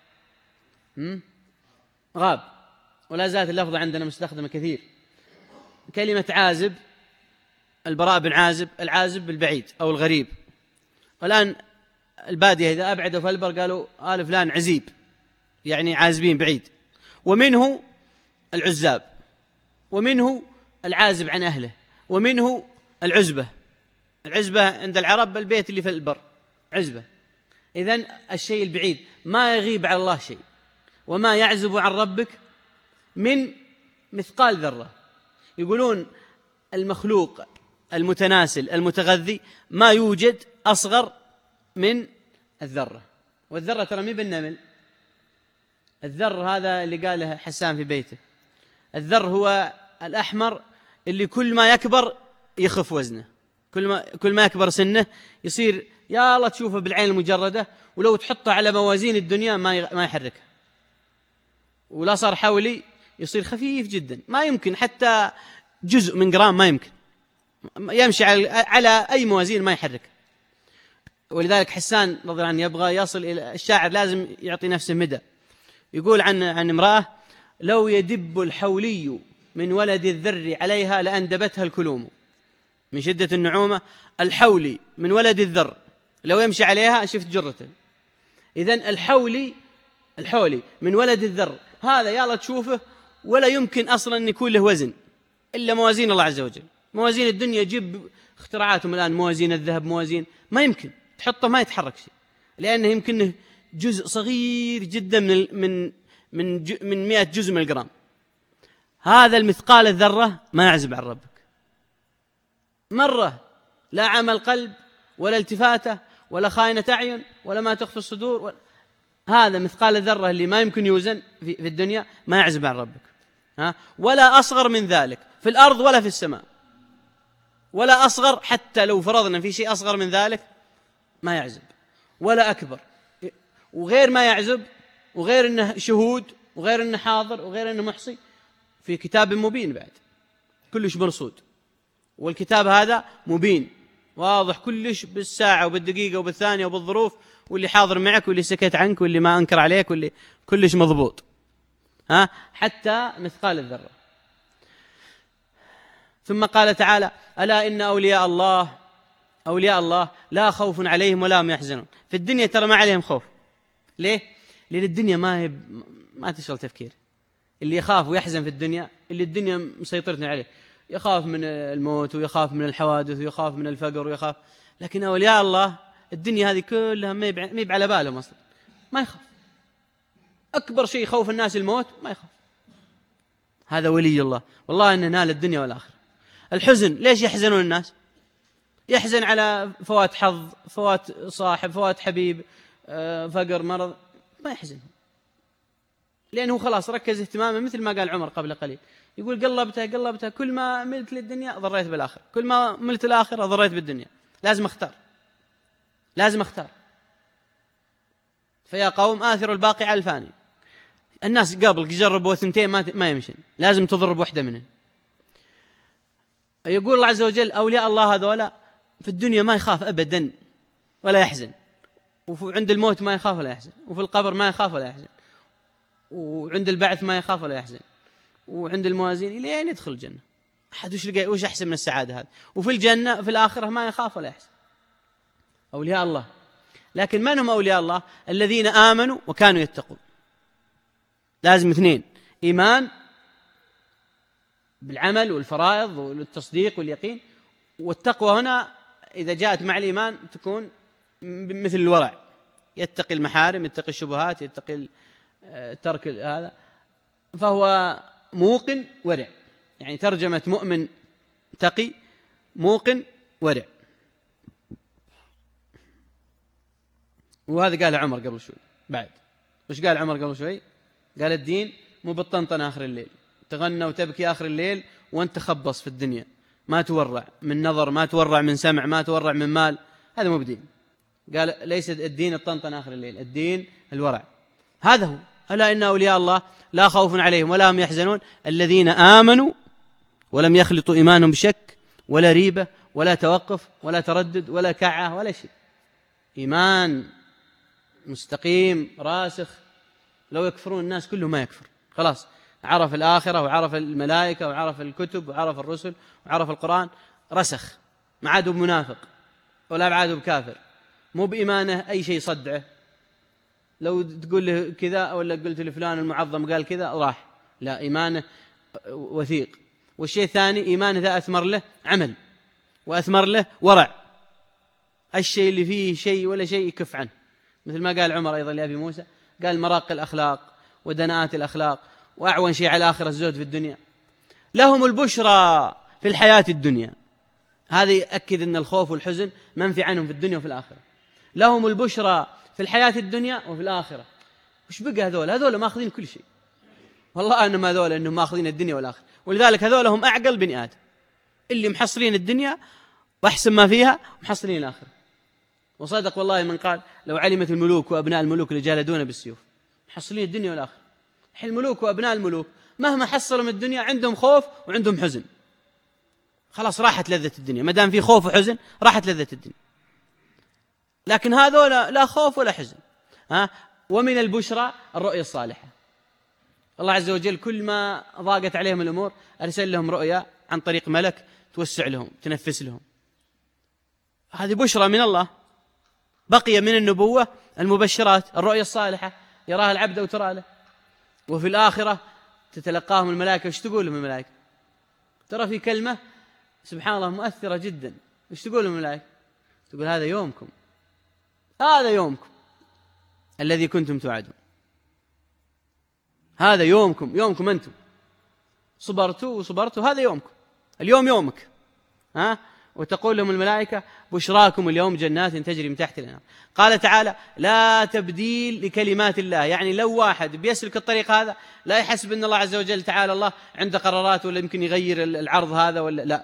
Speaker 3: غاب، ولا زالت اللفظة عندنا مستخدمة كثير. كلمة عازب، البراء بن عازب، العازب بالبعيد أو الغريب. والآن البادية إذا أبعدوا فالبر قالوا آل فلان عزيب، يعني عازبين بعيد. ومنه العزاب، ومنه العازب عن أهله، ومنه العزبة. العزبة عند العرب البيت اللي في البر عزبة. إذن الشيء البعيد ما يغيب على الله شيء. وما يعزب عن ربك من مثقال ذرة. يقولون المخلوق المتناسل المتغذي ما يوجد أصغر من الذرة، والذرة ترى مي بالنمل. الذر هذا اللي قاله حسان في بيته. الذر هو الأحمر اللي كل ما يكبر يخف وزنه، كل ما يكبر سنه يصير يا الله تشوفه بالعين المجردة، ولو تحطه على موازين الدنيا ما يحركه، ولا صار حولي يصير خفيف جدا، ما يمكن حتى جزء من جرام ما يمكن يمشي على أي موازين ما يحرك. ولذلك حسان رضي الله عنه يبغى يصل إلى الشاعر لازم يعطي نفسه مدى، يقول عن امرأة: لو يدب الحولي من ولد الذر عليها لأندبتها الكلوم. من شدة النعومة الحولي من ولد الذر لو يمشي عليها شفت جرته. إذن الحولي من ولد الذر هذا يلا تشوفه ولا يمكن أصلا أن يكون له وزن إلا موازين الله عز وجل. موازين الدنيا جيب اختراعاتهم الآن، موازين الذهب، موازين ما يمكن تحطه ما يتحرك شيء، لأنه يمكنه جزء صغير جدا من 100 جزء من الجرام. هذا المثقال الذرة ما يعزب عن ربك مرة، لا عمل قلب ولا التفاتة ولا خائنة أعين ولا ما تخفي الصدور هذا مثقال الذرة اللي ما يمكن يوزن في الدنيا ما يعزب عن ربك. ولا أصغر من ذلك في الأرض ولا في السماء، ولا أصغر، حتى لو فرضنا في شيء أصغر من ذلك ما يعزب، ولا أكبر، وغير ما يعزب، وغير أنه شهود، وغير أنه حاضر، وغير أنه محصي في كتاب مبين بعد كلش مرصود. والكتاب هذا مبين واضح كلش بالساعة وبالدقيقة وبالثانية وبالظروف، واللي حاضر معك واللي سكت عنك واللي ما أنكر عليك واللي كلش مضبوط، حتى مثقال الذرة. ثم قال تعالى: ألا إن أولياء الله لا خوف عليهم ولا هم يحزنون. في الدنيا ترى ما عليهم خوف. ليه؟ لأن الدنيا ما تشغل تفكير. اللي يخاف ويحزن في الدنيا اللي الدنيا مسيطرتنا عليه، يخاف من الموت ويخاف من الحوادث ويخاف من الفقر ويخاف. لكن أولياء الله الدنيا هذه كلها ما يب على بالهم أصلا، ما يخاف. أكبر شيء خوف الناس الموت، ما يخاف. هذا ولي الله، والله إنه نال الدنيا والآخرة. الحزن ليش يحزنون الناس؟ يحزن على فوات حظ، فوات صاحب، فوات حبيب، فقر، مرض، ما يحزن لأنه خلاص ركز اهتمامه. مثل ما قال عمر قبل قليل، يقول قلبتها كل ما ملت للدنيا ضريت بالآخرة، كل ما ملت الآخرة ضريت بالدنيا. لازم اختار. فيا قوم آثروا الباقي على الفاني. الناس قبل يجربوا 2 ما يمشي، لازم تضرب واحدة منهم. يقول الله عز وجل: أولياء الله هذولا في الدنيا ما يخاف أبدا ولا يحزن، وعند الموت ما يخاف ولا يحزن، وفي القبر ما يخاف ولا يحزن، وعند البعث ما يخاف ولا يحزن، وعند الموازين إلى أن يدخل الجنة. أحد وش أحسن من السعادة هذه؟ وفي الجنة في الآخرة ما يخاف ولا يحزن. أولياء الله. لكن من هم أولياء الله؟ الذين آمنوا وكانوا يتقون. لازم 2: إيمان بالعمل والفرائض والتصديق واليقين. والتقوى هنا إذا جاءت مع الإيمان تكون مثل الورع، يتقي المحارم، يتقي الشبهات، يتقي ترك هذا، فهو موقن ورع. يعني ترجمة مؤمن تقي، موقن ورع. وهذا قال عمر قبل شوي. بعد وش قال عمر قبل شوي؟ قال: الدين مو بالطنطن آخر الليل، تغنى وتبكي آخر الليل وانت تخبص في الدنيا، ما تورع من نظر، ما تورع من سمع، ما تورع من مال، هذا مو بدين. قال: ليس الدين الطنطن آخر الليل، الدين الورع. هذا هو. ألا إن أولياء الله لا خوف عليهم ولا هم يحزنون الذين آمنوا ولم يخلطوا إيمانهم بشك ولا ريبة ولا توقف ولا تردد ولا كعة ولا شيء. إيمان مستقيم راسخ. لو يكفرون الناس كله ما يكفر، خلاص عرف الآخرة وعرف الملائكة وعرف الكتب وعرف الرسل وعرف القرآن، رسخ، ما عاد بمنافق ولا عاد بكافر، مو بإيمانه أي شيء صدعه. لو تقول له كذا ولا قلت لفلان المعظم قال كذا راح، لا، إيمانه وثيق. والشيء الثاني إيمانه إذا أثمر له عمل وأثمر له ورع، الشيء اللي فيه شيء ولا شيء يكف عنه. مثل ما قال عمر أيضا لأبي موسى، قال: مراق الأخلاق ودناءات الأخلاق، وأعون شيء على الآخرة الزهد في الدنيا. لهم البشرى في الحياة الدنيا. هذا يأكد أن الخوف والحزن منفي عنهم في الدنيا وفي الآخرة. لهم البشرى في الحياة الدنيا وفي الآخرة. وش بقى هذول ماخذين كل شيء، والله أنهم هذول أنهم ماخذين الدنيا والآخرة. ولذلك هذول هم أعقل بني آدم، اللي محصلين الدنيا وأحسن ما فيها محصلين الآخرة. وصدق والله من قال: لو علمت الملوك وأبناء الملوك لجالدون بالسيوف. محصلين الدنيا والآخرة. الملوك وأبناء الملوك مهما حصلوا من الدنيا عندهم خوف وعندهم حزن، خلاص راحت لذة الدنيا. ما دام في خوف وحزن راحت لذة الدنيا. لكن هذول لا خوف ولا حزن. ومن البشرى الرؤيا الصالحة. الله عز وجل كل ما ضاقت عليهم الأمور أرسل لهم رؤيا عن طريق ملك توسع لهم تنفس لهم. هذه بشرى من الله. بقي من النبوة المبشرات، الرؤيا الصالحة يراها العبد أو ترى له. وفي الآخرة تتلقاهم الملائكة. وش تقول لهم الملائكة؟ ترى في كلمة سبحان الله مؤثرة جدا. وش تقول لهم الملائكة؟ تقول هذا يومكم، هذا يومكم الذي كنتم توعدون، هذا يومكم، يومكم أنتم صبرتوا، هذا يومكم، اليوم يومك. وتقول لهم الملائكة بشراكم اليوم جنات تجري من تحت الأنهار. قال تعالى لا تبديل لكلمات الله. يعني لو واحد بيسلك الطريق هذا لا يحسب أن الله عز وجل تعالى الله عنده قرارات ولا يمكن يغير العرض هذا ولا لا.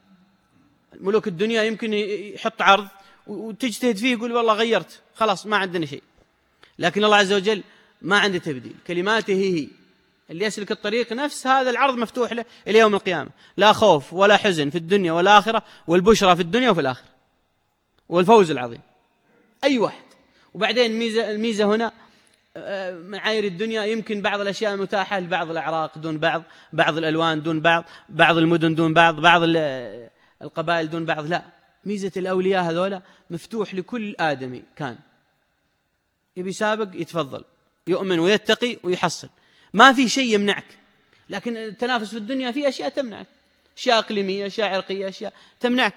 Speaker 3: ملوك الدنيا يمكن يحط عرض وتجتهد فيه يقول والله غيرت خلاص ما عندنا شيء، لكن الله عز وجل ما عنده تبديل. كلماته هي اللي يسلك الطريق نفس هذا العرض مفتوح له إلى يوم القيامة، لا خوف ولا حزن في الدنيا والآخرة، والبشرى في الدنيا وفي الآخرة، والفوز العظيم أي واحد. وبعدين الميزة هنا معايير الدنيا يمكن بعض الأشياء متاحة لبعض الأعراق دون بعض الألوان دون بعض المدن دون بعض القبائل دون بعض. لا، ميزة الأولياء هذولا مفتوح لكل آدمي كان يبي سابق يتفضل، يؤمن ويتقي ويحصل، ما في شيء يمنعك. لكن التنافس في الدنيا في أشياء تمنعك، أشياء إقليمية، أشياء عرقية، أشياء تمنعك.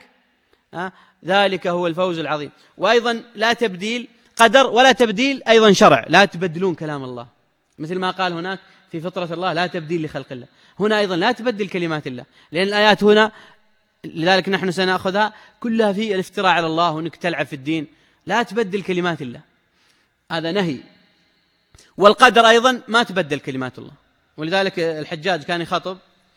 Speaker 3: ذلك هو الفوز العظيم. وأيضا لا تبديل قدر ولا تبديل أيضا شرع، لا تبدلون كلام الله، مثل ما قال هناك في فطرة الله لا تبديل لخلق الله، هنا أيضا لا تبدل كلمات الله، لأن الآيات هنا لذلك نحن سنأخذها كلها في الافتراء على الله وأنك تلعب في الدين. لا تبدل كلمات الله، هذا نهي. والقدر أيضا ما تبدل كلمات الله. ولذلك الحجاج كان يخاطب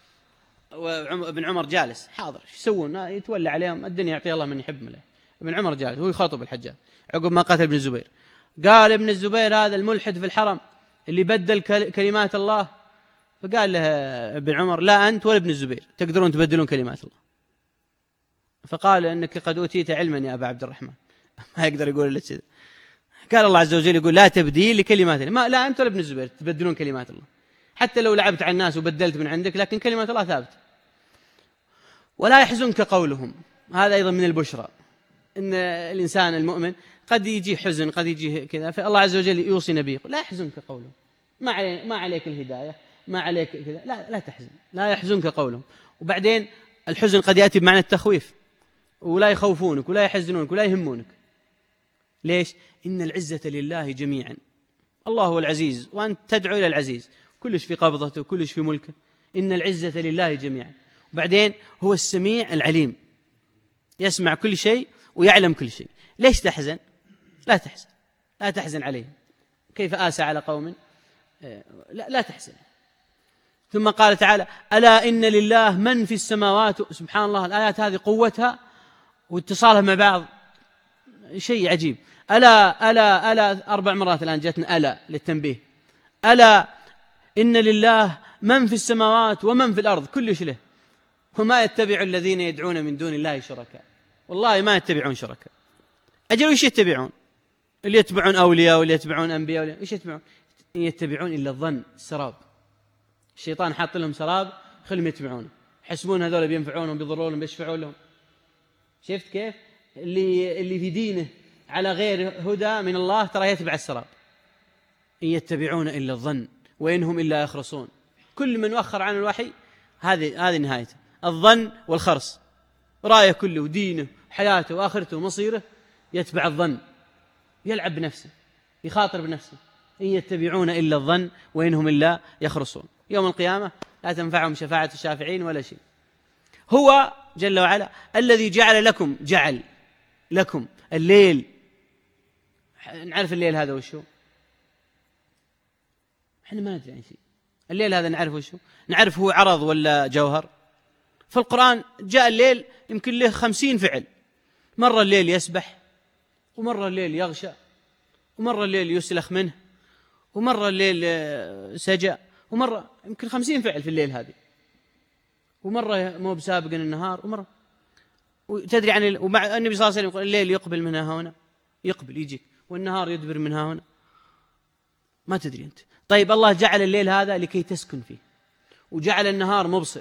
Speaker 3: وابن عمر جالس حاضر، ايش يسوون؟ يتولى عليهم الدنيا، يعطي الله من يحب مله. ابن عمر جالس هو يخاطب الحجاج عقب ما قتل ابن الزبير، قال ابن الزبير هذا الملحد في الحرم اللي بدل كلمات الله. فقال له ابن عمر لا أنت ولا ابن الزبير تقدرون تبدلون كلمات الله. فقال إنك قد أوتيت علما يا أبا عبد الرحمن. ما يقدر يقول إلا كذا. قال الله عز وجل يقول لا تبديل لكلمات الله، ما لا أنت ولا ابن الزبير تبدلون كلمات الله، حتى لو لعبت على الناس وبدلت من عندك لكن كلمات الله ثابتة. ولا يحزنك قولهم، هذا أيضا من البشرى، إن الإنسان المؤمن قد يجي حزن قد يجي كذا، فالله عز وجل يوصي نبيه لا يحزنك قولهم، ما عليك الهداية، ما عليك كذا، لا تحزن، لا يحزنك قولهم. وبعدين الحزن قد يأتي بمعنى التخويف، ولا يخوفونك ولا يحزنونك ولا يهمونك. ليش؟ إن العزة لله جميعا، الله هو العزيز وأنت تدعو إلى العزيز، كلش في قبضته كلش في ملكه، إن العزة لله جميعا. وبعدين هو السميع العليم، يسمع كل شيء ويعلم كل شيء. ليش تحزن؟ لا تحزن عليه، كيف آسى على قوم، لا تحزن. ثم قال تعالى ألا إن لله من في السماوات. سبحان الله، الآيات هذه قوتها واتصالها مع بعض شيء عجيب. ألا 4 مرات الآن جاتنا ألا للتنبيه. ألا إن لله من في السماوات ومن في الأرض كل شيء له، وما يتبع الذين يدعون من دون الله شركاء. والله ما يتبعون شركاء. أجل إيش يتبعون؟ اللي يتبعون أولياء واللي يتبعون أنبياء، إيش يتبعون؟ يتبعون إلا الظن، السراب. الشيطان حاط لهم سراب خلهم يتبعونه، يحسبون هذول بينفعونهم بيضرونهم بيشفعون لهم. شفت كيف؟ اللي في دينه على غير هدى من الله ترى يتبع السراب. إن يتبعون إلا الظن وإنهم إلا يخرصون. كل من وخر عن الوحي هذه نهايته، الظن والخرص. رايه كله ودينه حياته وآخرته ومصيره يتبع الظن، يلعب بنفسه، يخاطر بنفسه. إن يتبعون إلا الظن وإنهم إلا يخرصون. يوم القيامة لا تنفعهم شفاعة الشافعين ولا شيء. هو جل وعلا الذي جعل لكم الليل. نعرف الليل هذا وشو؟ احنا ما ندري عن شيء. الليل هذا نعرف وشو؟ نعرف هو عرض ولا جوهر. في القرآن جاء الليل يمكن له 50 فعل. مرة الليل يسبح، ومرة الليل يغشى، ومرة الليل يسلخ منه، ومرة الليل سجى، ومرة يمكن 50 فعل في الليل هذه. ومرة مو بسابق النهار، ومرة تدري عن ومع النبي صلى الله عليه وسلم يقول الليل يقبل من هنا، يقبل يجيك، والنهار يدبر من هنا. ما تدري أنت. طيب الله جعل الليل هذا لكي تسكن فيه، وجعل النهار مبصر،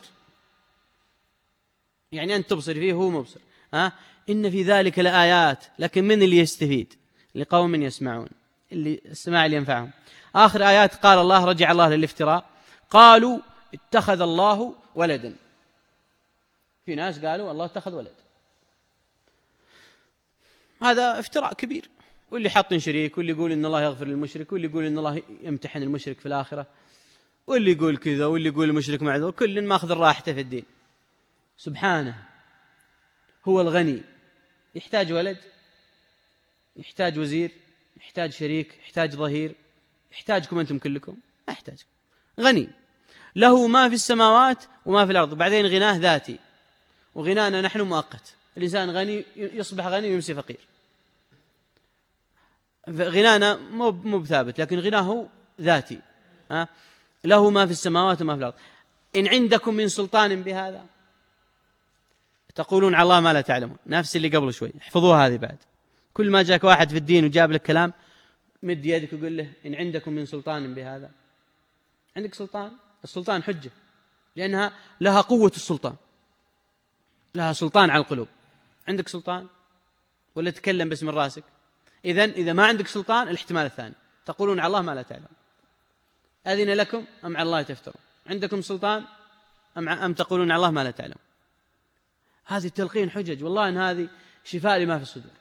Speaker 3: يعني أنت تبصر فيه هو مبصر. إن في ذلك لآيات، لكن من اللي يستفيد؟ لقوم يسمعون، اللي السماع اللي ينفعهم. آخر آيات قال الله، رجع الله للافتراء، قالوا اتخذ الله ولدا. في ناس قالوا الله اتخذ ولد، هذا افتراء كبير. واللي حاط شريك، واللي يقول إن الله يغفر للمشرك، واللي يقول إن الله يمتحن المشرك في الآخرة، واللي يقول كذا، واللي يقول المشرك معذور، كل ماخذ راحته في الدين. سبحانه هو الغني، يحتاج ولد؟ يحتاج وزير؟ يحتاج شريك؟ يحتاج ظهير؟ يحتاجكم أنتم كلكم؟ ما يحتاج. غني، له ما في السماوات وما في الأرض. بعدين غناه ذاتي، وغنانا نحن مؤقت. الإنسان غني يصبح غني ويمسي فقير. غنانا مو بثابت، لكن غناه ذاتي. له ما في السماوات وما في الأرض. إن عندكم من سلطان بهذا تقولون على الله ما لا تعلمون. نفس اللي قبل شوي، احفظوها هذه. بعد كل ما جاك واحد في الدين وجاب لك كلام، مد يدك وقل له إن عندكم من سلطان بهذا. عندك سلطان؟ السلطان حجة، لأنها لها قوة السلطان، لها سلطان على القلوب. عندك سلطان ولا تكلم بس من راسك؟ إذا ما عندك سلطان، الاحتمال الثاني تقولون على الله ما لا تعلم. أذن لكم أم على الله تفترون؟ عندكم سلطان أم تقولون على الله ما لا تعلم؟ هذه تلقين حجج، والله إن هذه شفاء لما في الصدور.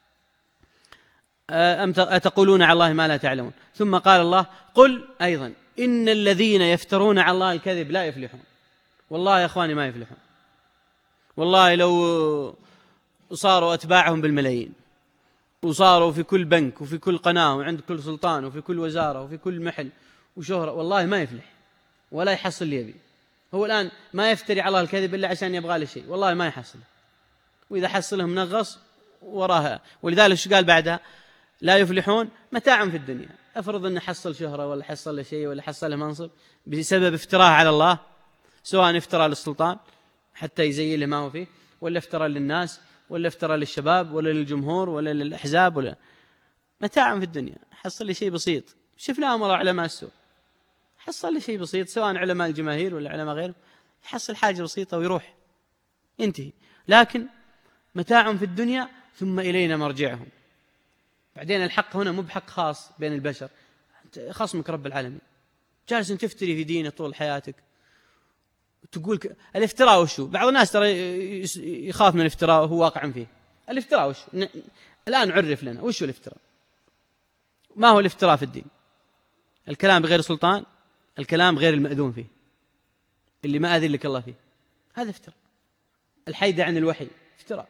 Speaker 3: أم أتقولون على الله ما لا تعلمون. ثم قال الله قل أيضا إن الذين يفترون على الله الكذب لا يفلحون. والله يا أخواني ما يفلحون. والله لو صاروا أتباعهم بالملايين، وصاروا في كل بنك وفي كل قناة وعند كل سلطان وفي كل وزارة وفي كل محل وشهرة، والله ما يفلح ولا يحصل اللي يبي. هو الآن ما يفتري على الله الكذب إلا عشان يبغى له شيء، والله ما يحصله، وإذا حصله منغص وراها. ولذلك شو قال بعدها؟ لا يفلحون متاع في الدنيا. أفرض أنه حصل شهرة ولا حصل له شيء ولا حصل له منصب بسبب افتراء على الله، سواء افترى للسلطان حتى يزين له ما هو فيه، ولا افترى للناس، ولا افترى للشباب، ولا للجمهور، ولا للأحزاب، ولا متاع في الدنيا. حصل لي شيء بسيط. شفناه مرة علماء السوء، حصل لي شيء بسيط، سواء علماء الجماهير ولا علماء غيره، يحصل حاجة بسيطة ويروح ينتهي. لكن متاع في الدنيا ثم إلينا مرجعهم. بعدين الحق هنا مو بحق خاص بين البشر، خصمك رب العالمين. جالس تفتري في دينه طول حياتك، تقول الافتراء وشو؟ بعض الناس ترى يخاف من الافتراء وهو واقع فيه. الافتراء وشو؟ الآن عرف لنا وشو الافتراء. ما هو الافتراء في الدين؟ الكلام بغير سلطان، الكلام غير المأذون فيه، اللي ما أذن لك الله فيه، هذا افتراء. الحيدة عن الوحي افتراء.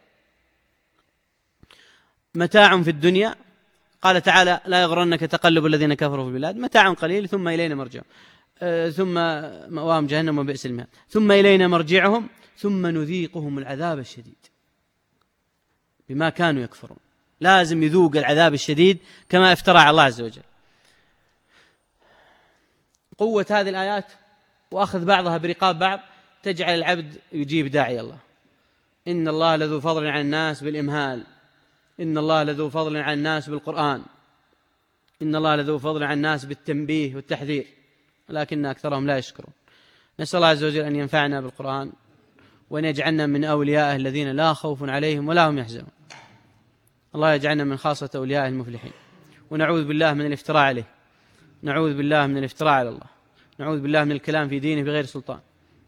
Speaker 3: متاع في الدنيا، قال تعالى لا يغرنك تقلب الذين كفروا في البلاد، متاع قليل ثم إلينا مرجعهم، ثم مأواهم جهنم وبئس المهاد، ثم إلينا مرجعهم ثم نذيقهم العذاب الشديد بما كانوا يكفرون. لازم يذوق العذاب الشديد كما افترى على الله عز وجل. قوة هذه الآيات وأخذ بعضها برقاب بعض تجعل العبد يجيب داعي الله. إن الله لذو فضل على الناس بالإمهال، إن الله لذو فضل على الناس بالقرآن، إن الله لذو فضل على الناس بالتنبيه والتحذير، ولكن أكثرهم لا يشكرون. نسأل الله عز وجل أن ينفعنا بالقرآن وأن يجعلنا من أوليائه الذين لا خوف عليهم ولا هم يحزنون. الله يجعلنا من خاصة أوليائه المفلحين. ونعوذ بالله من الافتراء عليه، نعوذ بالله من الافتراء على الله، نعوذ بالله من الكلام في دينه بغير سلطان.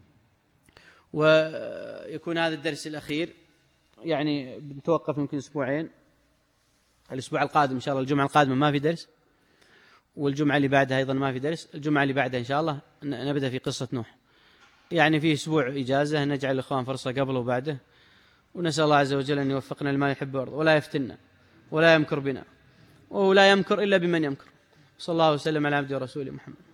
Speaker 3: ويكون هذا الدرس الأخير، يعني بنتوقف يمكن أسبوعين. الأسبوع القادم إن شاء الله، الجمعة القادمة ما في درس، والجمعة اللي بعدها أيضا ما في درس. الجمعة اللي بعدها إن شاء الله نبدأ في قصة نوح، يعني في أسبوع إجازة، نجعل الإخوان فرصة قبله وبعده. ونسأل الله عز وجل أن يوفقنا لما يحب ويرضى، ولا يفتنا ولا يمكر بنا، ولا يمكر إلا بمن يمكر. صلى الله وسلم على عبده ورسوله محمد.